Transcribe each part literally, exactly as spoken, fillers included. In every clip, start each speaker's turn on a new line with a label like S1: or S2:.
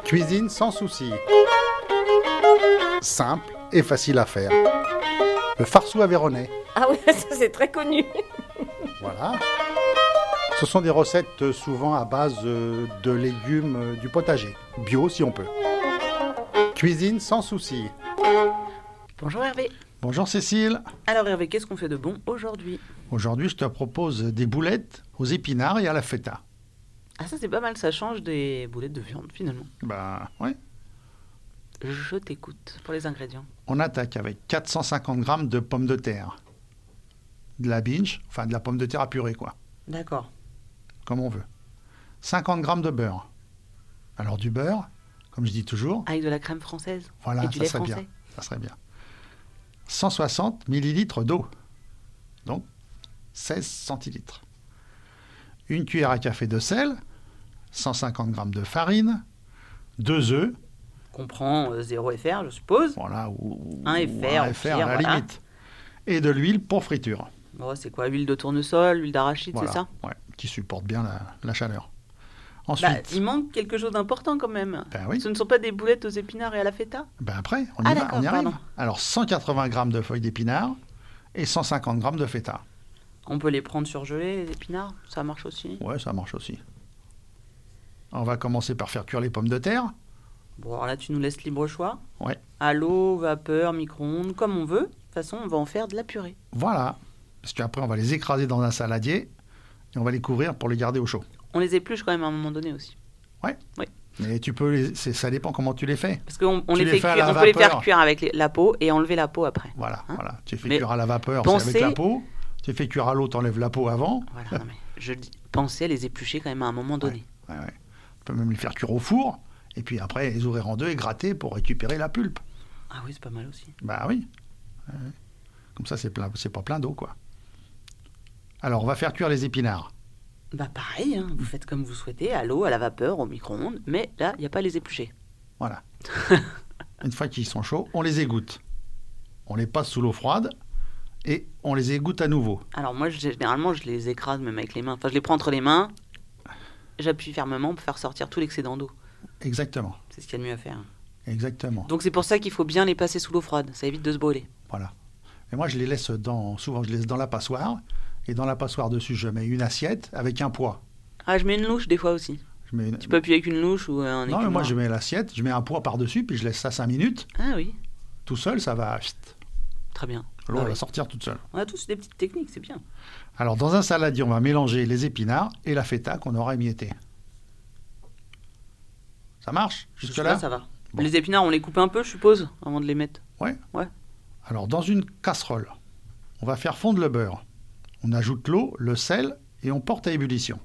S1: Cuisine sans souci. Simple et facile à faire. Le farceau aveyronnais.
S2: Ah ouais, ça c'est très connu.
S1: Voilà. Ce sont des recettes souvent à base de légumes du potager. Bio si on peut. Cuisine sans souci.
S2: Bonjour Hervé.
S1: Bonjour Cécile.
S2: Alors Hervé, qu'est-ce qu'on fait de bon aujourd'hui?
S1: Aujourd'hui, je te propose des boulettes aux épinards et à la feta.
S2: Ah ça c'est pas mal, ça change des boulettes de viande finalement.
S1: Ben, ouais.
S2: Je t'écoute pour les ingrédients.
S1: On attaque avec quatre cent cinquante grammes de pommes de terre. De la binge, enfin de la pomme de terre à purée quoi.
S2: D'accord.
S1: Comme on veut. cinquante grammes de beurre. Alors du beurre, comme je dis toujours.
S2: Avec de la crème française.
S1: Voilà,
S2: et du
S1: ça
S2: lait
S1: serait
S2: français.
S1: bien. Ça serait bien. cent soixante millilitres d'eau. Donc seize centilitres. Une cuillère à café de sel. cent cinquante grammes de farine. Deux œufs.
S2: Qu'on prend euh, zéro F R, je suppose.
S1: Voilà, ou,
S2: Un
S1: ou
S2: F R,
S1: un
S2: au
S1: F R à
S2: pire,
S1: la
S2: voilà.
S1: limite. Et de l'huile pour friture.
S2: Bon, c'est quoi, huile de tournesol, huile d'arachide,
S1: Voilà,
S2: c'est ça?
S1: ouais, qui supporte bien la, la chaleur.
S2: Bah,
S1: Ensuite,
S2: il manque quelque chose d'important quand même.
S1: ben oui,
S2: Ce ne sont pas des boulettes aux épinards et à la feta?
S1: ben après, on y
S2: Ah,
S1: va,
S2: d'accord,
S1: on y arrive.
S2: pardon.
S1: Alors, cent quatre-vingts grammes de feuilles d'épinards et cent cinquante grammes de feta.
S2: On peut les prendre surgelés, les épinards? Ça marche aussi?
S1: Ouais, ça marche aussi. On va commencer par faire cuire les pommes de terre.
S2: Bon, alors là, tu nous laisses libre choix.
S1: Ouais.
S2: À l'eau, vapeur, micro-ondes, comme on veut. De toute façon, on va en faire de la purée.
S1: Voilà. Parce qu'après, on va les écraser dans un saladier et on va les couvrir pour les garder au chaud.
S2: On les épluche quand même à un moment donné aussi.
S1: Ouais.
S2: Oui.
S1: Mais tu peux les... c'est- ça dépend comment tu les fais.
S2: Parce qu'on on
S1: Tu
S2: les
S1: les
S2: fait
S1: fais à
S2: cuire,
S1: la
S2: on peut les faire
S1: vapeur.
S2: cuire avec les- la peau et enlever la peau après.
S1: Voilà,
S2: Hein
S1: voilà. Tu fais
S2: Mais
S1: cuire à la vapeur,
S2: pensez-
S1: c'est avec la peau. Tu fais cuire à l'eau, t'enlèves la peau avant.
S2: Voilà, non, mais je dis, pensez à les éplucher quand même à un moment donné.
S1: Ouais, ouais. Tu peux même les faire cuire au four. Et puis après, les ouvrir en deux et gratter pour récupérer la pulpe.
S2: Ah oui, c'est pas mal aussi.
S1: Bah oui. Ouais, ouais. Comme ça, c'est plein, c'est pas plein d'eau, quoi. Alors, on va faire cuire les épinards.
S2: Bah pareil, hein, vous faites comme vous souhaitez, à l'eau, à la vapeur, au micro-ondes, mais là, il n'y a pas à les éplucher.
S1: Voilà. Une fois qu'ils sont chauds, on les égoutte. On les passe sous l'eau froide et on les égoutte à nouveau.
S2: Alors moi, je- généralement, je les écrase même avec les mains. Enfin, je les prends entre les mains, j'appuie fermement pour faire sortir tout l'excédent d'eau.
S1: Exactement.
S2: C'est ce qu'il y a de mieux à faire.
S1: Exactement.
S2: Donc c'est pour ça qu'il faut bien les passer sous l'eau froide, ça évite de se brûler.
S1: Voilà. Et moi, je les laisse dans, souvent, je les laisse dans la passoire. Et dans la passoire dessus, je mets une assiette avec un poids.
S2: Ah, je mets une louche des fois aussi.
S1: Je mets une-
S2: Tu peux appuyer avec une louche ou un
S1: Non, mais moi,
S2: écumoire.
S1: je mets l'assiette, je mets un poids par-dessus, puis je laisse ça cinq minutes.
S2: Ah oui,
S1: Tout seul, ça va... chut,
S2: très bien.
S1: l'eau
S2: Ah
S1: va
S2: oui.
S1: sortir toute seule.
S2: On a tous des petites techniques, c'est bien.
S1: Alors, dans un saladier, on va mélanger les épinards et la feta qu'on aura émiettée. Ça marche jusque-là?
S2: Jusque-là, ça va.
S1: Bon.
S2: Les épinards, on les coupe un peu, je suppose, avant de les mettre.
S1: Ouais.
S2: Ouais.
S1: Alors, dans une casserole, on va faire fondre le beurre. On ajoute l'eau, le sel et on porte à ébullition.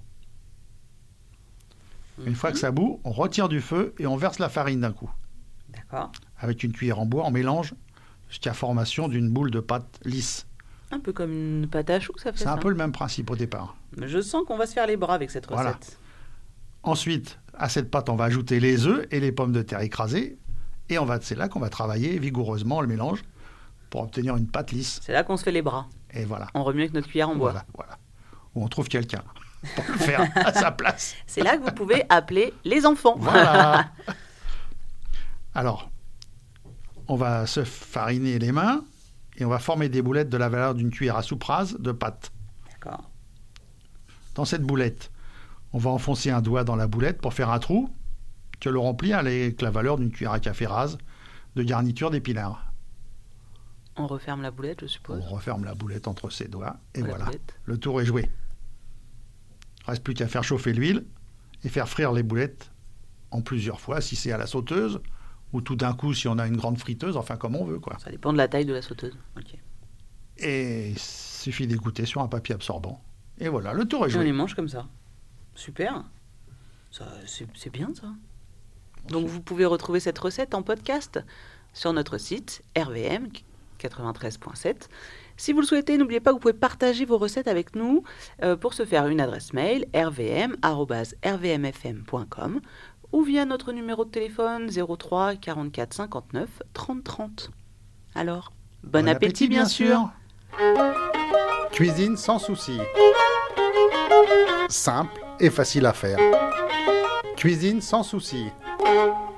S1: Une fois que ça bout, on retire du feu et on verse la farine d'un coup.
S2: D'accord.
S1: Avec une cuillère en bois, on mélange jusqu'à formation d'une boule de pâte lisse.
S2: Un peu comme une pâte à choux, ça fait
S1: C'est
S2: ça.
S1: un peu le même principe au départ.
S2: Mais je sens qu'on va se faire les bras avec cette recette.
S1: Voilà. Ensuite, à cette pâte, on va ajouter les œufs et les pommes de terre écrasées. Et on va, c'est là qu'on va travailler vigoureusement le mélange pour obtenir une pâte lisse.
S2: C'est là qu'on se fait les bras.
S1: Et voilà.
S2: On remue avec notre cuillère en bois.
S1: Voilà, voilà. Ou on trouve quelqu'un pour le faire à sa place.
S2: C'est là que vous pouvez appeler les enfants.
S1: Voilà. Alors, on va se fariner les mains et on va former des boulettes de la valeur d'une cuillère à soupe rase de pâte.
S2: D'accord.
S1: Dans cette boulette, on va enfoncer un doigt dans la boulette pour faire un trou que le remplit avec la valeur d'une cuillère à café rase de garniture d'épinards.
S2: On referme la boulette, je
S1: On
S2: suppose.
S1: referme la boulette entre ses doigts et
S2: La
S1: voilà,
S2: boulette.
S1: le tour est joué. Reste plus qu'à faire chauffer l'huile et faire frire les boulettes en plusieurs fois si c'est à la sauteuse ou tout d'un coup si on a une grande friteuse, enfin comme on veut quoi.
S2: Ça dépend de la taille de la sauteuse. Ok.
S1: Et il suffit d'égoutter sur un papier absorbant. Et voilà, le tour est
S2: Et on les
S1: joué.
S2: mange comme ça. Super. Ça, c'est, c'est bien ça. Donc vous pouvez retrouver cette recette en podcast sur notre site R V M quatre-vingt-treize point sept. Si vous le souhaitez, n'oubliez pas que vous pouvez partager vos recettes avec nous. Euh, pour ce faire, une adresse mail r v m arobase r v m f m point com ou via notre numéro de téléphone zéro trois quarante-quatre cinquante-neuf trente trente. Alors, bon, appétit, bien sûr.
S1: Cuisine sans souci. Simple et facile à faire. Cuisine sans souci.